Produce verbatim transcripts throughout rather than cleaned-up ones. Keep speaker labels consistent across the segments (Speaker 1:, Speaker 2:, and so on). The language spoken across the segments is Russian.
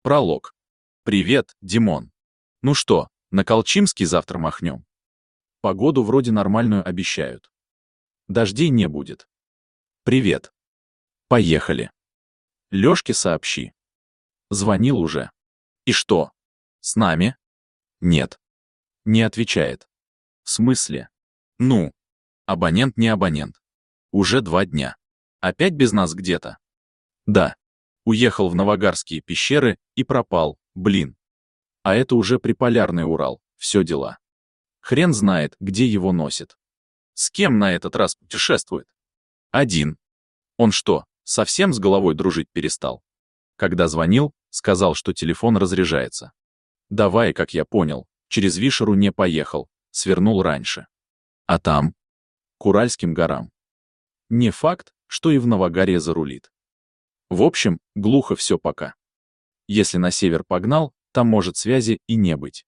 Speaker 1: Пролог. Привет, Димон. Ну что, на Колчимский завтра махнем? Погоду вроде нормальную обещают. Дождей не будет. Привет. Поехали. Лёшке сообщи. Звонил уже. И что? С нами? Нет. Не отвечает. В смысле? Ну, абонент не абонент. Уже два дня. Опять без нас где-то? Да. Уехал в Новогарские пещеры и пропал, блин. А это уже приполярный Урал, все дела. Хрен знает, где его носит. С кем на этот раз путешествует? Один. Он что, совсем с головой дружить перестал? Когда звонил, сказал, что телефон разряжается. Давай, как я понял, через Вишеру не поехал, свернул раньше. А там? К Уральским горам. Не факт, что и в Новогарье зарулит. В общем, глухо все пока. Если на север погнал, там может связи и не быть.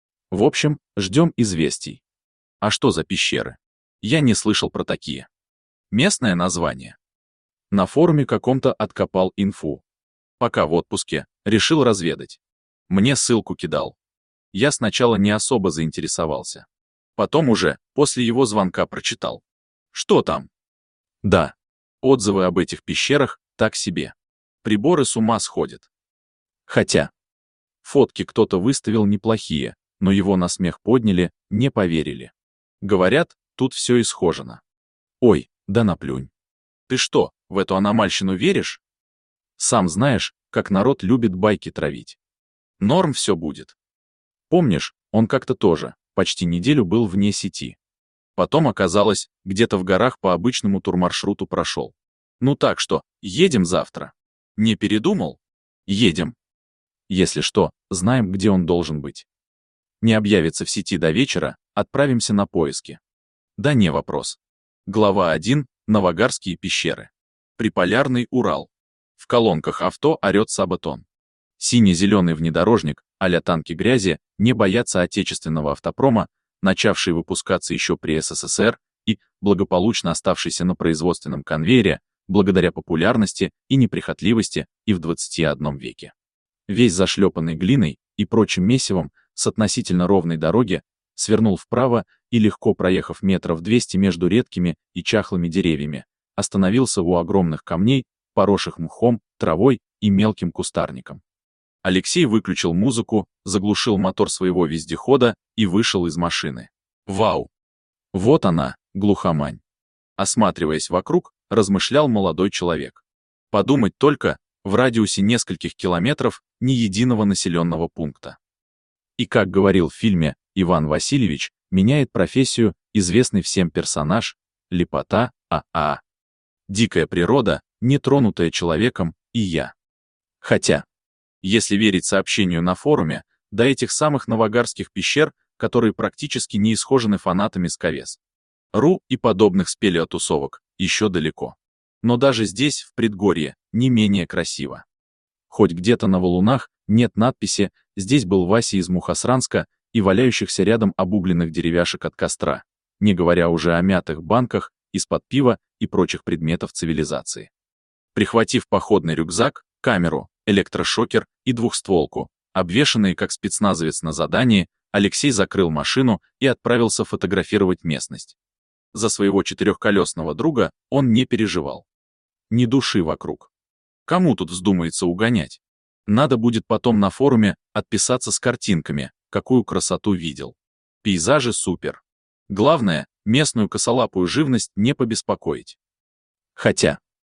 Speaker 1: В общем, ждем известий. А что за пещеры? Я не слышал про такие. Местное название. На форуме каком-то откопал инфу. Пока в отпуске, решил разведать. Мне ссылку кидал. Я сначала не особо заинтересовался. Потом уже, после его звонка прочитал. Что там? Да, отзывы об этих пещерах так себе. Приборы с ума сходят. Хотя, фотки кто-то выставил неплохие, но его на смех подняли, не поверили. Говорят, тут все исхожено. Ой, да наплюнь. Ты что, в эту аномальщину веришь? Сам знаешь, как народ любит байки травить. Норм все будет. Помнишь, он как-то тоже, почти неделю был вне сети. Потом оказалось, где-то в горах по обычному турмаршруту прошел. Ну так что, едем завтра. Не передумал? Едем. Если что, знаем, где он должен быть. Не объявится в сети до вечера, отправимся на поиски. Да не вопрос. Глава один. Новогарские пещеры. Приполярный Урал. В колонках авто орет Сабатон. Сине-зеленый внедорожник, а-ля танки грязи, не боятся отечественного автопрома, начавший выпускаться еще при СССР и благополучно оставшийся на производственном конвейере, благодаря популярности и неприхотливости и в двадцати одном веке. Весь зашлепанный глиной и прочим месивом с относительно ровной дороги, свернул вправо и, легко проехав метров двести между редкими и чахлыми деревьями, остановился у огромных камней, поросших мхом, травой и мелким кустарником. Алексей выключил музыку, заглушил мотор своего вездехода и вышел из машины. Вау! Вот она, глухомань. Осматриваясь вокруг, размышлял молодой человек. Подумать только, в радиусе нескольких километров ни единого населенного пункта. И, как говорил в фильме Иван Васильевич, меняет профессию известный всем персонаж Лепота АА. Дикая природа, не тронутая человеком, и я. Хотя, если верить сообщению на форуме, до этих самых новогарских пещер, которые практически не исхожены фанатами Сковес. Ру и подобных спелеотусовок, еще далеко. Но даже здесь, в предгорье, не менее красиво. Хоть где-то на валунах нет надписи «Здесь был Вася из Мухосранска» и валяющихся рядом обугленных деревяшек от костра, не говоря уже о мятых банках из-под пива и прочих предметов цивилизации. Прихватив походный рюкзак, камеру, электрошокер и двухстволку, обвешанные как спецназовец на задании, Алексей закрыл машину и отправился фотографировать местность. За своего четырехколесного друга он не переживал. Ни души вокруг. Кому тут вздумается угонять? Надо будет потом на форуме отписаться с картинками, какую красоту видел. Пейзажи супер. Главное, местную косолапую живность не побеспокоить. Хотя,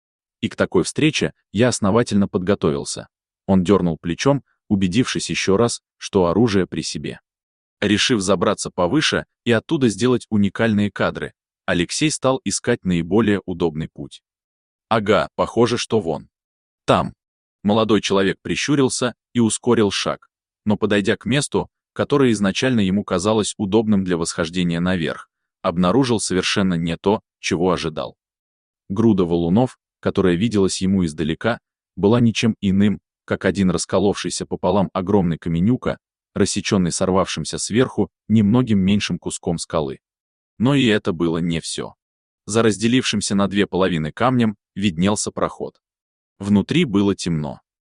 Speaker 1: и к такой встрече я основательно подготовился. Он дернул плечом, убедившись еще раз, что оружие при себе. Решив забраться повыше и оттуда сделать уникальные кадры, Алексей стал искать наиболее удобный путь. Ага, похоже, что вон. Там. Молодой человек прищурился и ускорил шаг, но, подойдя к месту, которое изначально ему казалось удобным для восхождения наверх, обнаружил совершенно не то, чего ожидал. Груда валунов, которая виделась ему издалека, была ничем иным, как один расколовшийся пополам огромный каменюка, рассеченный сорвавшимся сверху немногим меньшим куском скалы. Но и это было не все. За разделившимся на две половины камнем виднелся проход. Внутри было темно.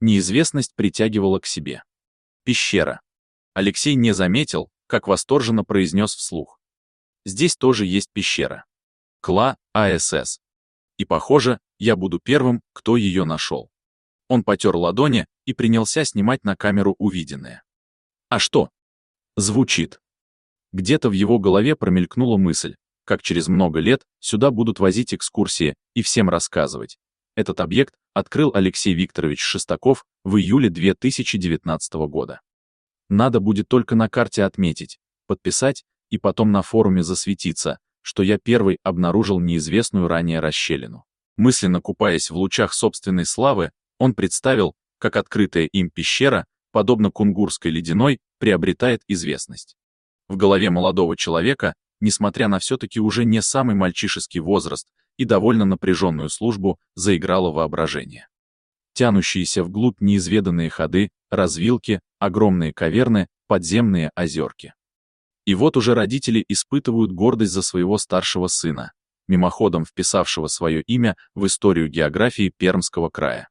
Speaker 1: Неизвестность притягивала к себе. Пещера. Алексей не заметил, как восторженно произнес вслух. Здесь тоже есть пещера. Кла АСС. И, похоже, я буду первым, кто ее нашел. Он потер ладони и принялся снимать на камеру увиденное. А что? Звучит. Где-то в его голове промелькнула мысль, как через много лет сюда будут возить экскурсии и всем рассказывать. Этот объект открыл Алексей Викторович Шестаков в июле две тысячи девятнадцатого года. Надо будет только на карте отметить, подписать и потом на форуме засветиться, что я первый обнаружил неизвестную ранее расщелину. Мысленно купаясь в лучах собственной славы, он представил, как открытая им пещера, подобно Кунгурской ледяной, приобретает известность. В голове молодого человека, несмотря на все-таки уже не самый мальчишеский возраст и довольно напряженную службу, заиграло воображение. Тянущиеся вглубь неизведанные ходы, развилки, огромные каверны, подземные озерки. И вот уже родители испытывают гордость за своего старшего сына, мимоходом вписавшего свое имя в историю географии Пермского края.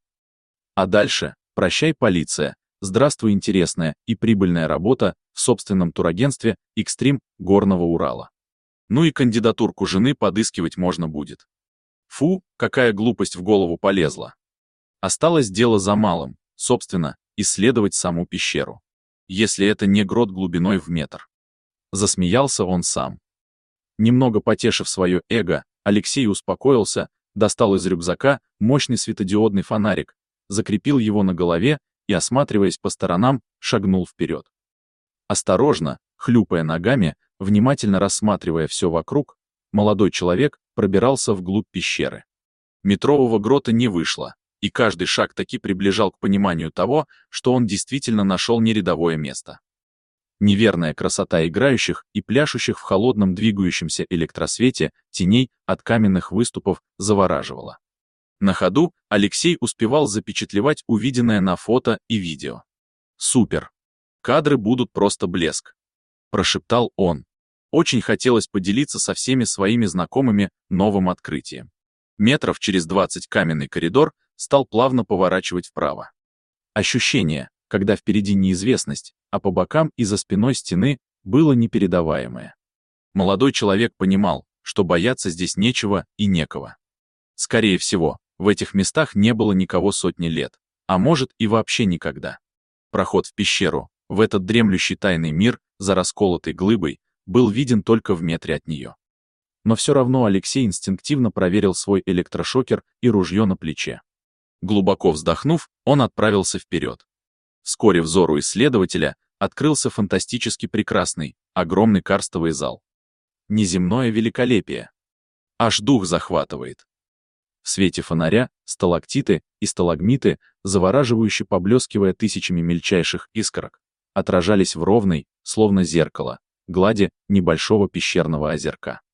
Speaker 1: А дальше, прощай, полиция, здравствуй, интересная и прибыльная работа в собственном турагентстве «Экстрим» Горного Урала. Ну и кандидатурку жены подыскивать можно будет. Фу, какая глупость в голову полезла. Осталось дело за малым, собственно, исследовать саму пещеру. Если это не грот глубиной в метр. Засмеялся он сам. Немного потешив свое эго, Алексей успокоился, достал из рюкзака мощный светодиодный фонарик, закрепил его на голове и, осматриваясь по сторонам, шагнул вперед. Осторожно, хлюпая ногами, внимательно рассматривая все вокруг, молодой человек пробирался вглубь пещеры. Метрового грота не вышло, и каждый шаг таки приближал к пониманию того, что он действительно нашел нерядовое место. Неверная красота играющих и пляшущих в холодном двигающемся электросвете теней от каменных выступов завораживала. На ходу Алексей успевал запечатлевать увиденное на фото и видео. «Супер! Кадры будут просто блеск!» – прошептал он. Очень хотелось поделиться со всеми своими знакомыми новым открытием. Метров через двадцать каменный коридор стал плавно поворачивать вправо. Ощущение, когда впереди неизвестность, а по бокам и за спиной стены, было непередаваемое. Молодой человек понимал, что бояться здесь нечего и некого. Скорее всего, в этих местах не было никого сотни лет, а может и вообще никогда. Проход в пещеру, в этот дремлющий тайный мир, за расколотой глыбой, был виден только в метре от нее. Но все равно Алексей инстинктивно проверил свой электрошокер и ружье на плече. Глубоко вздохнув, он отправился вперед. Вскоре взору исследователя открылся фантастически прекрасный, огромный карстовый зал. Неземное великолепие. Аж дух захватывает. В свете фонаря сталактиты и сталагмиты, завораживающе поблескивая тысячами мельчайших искорок, отражались в ровной, словно зеркало, глади небольшого пещерного озерка.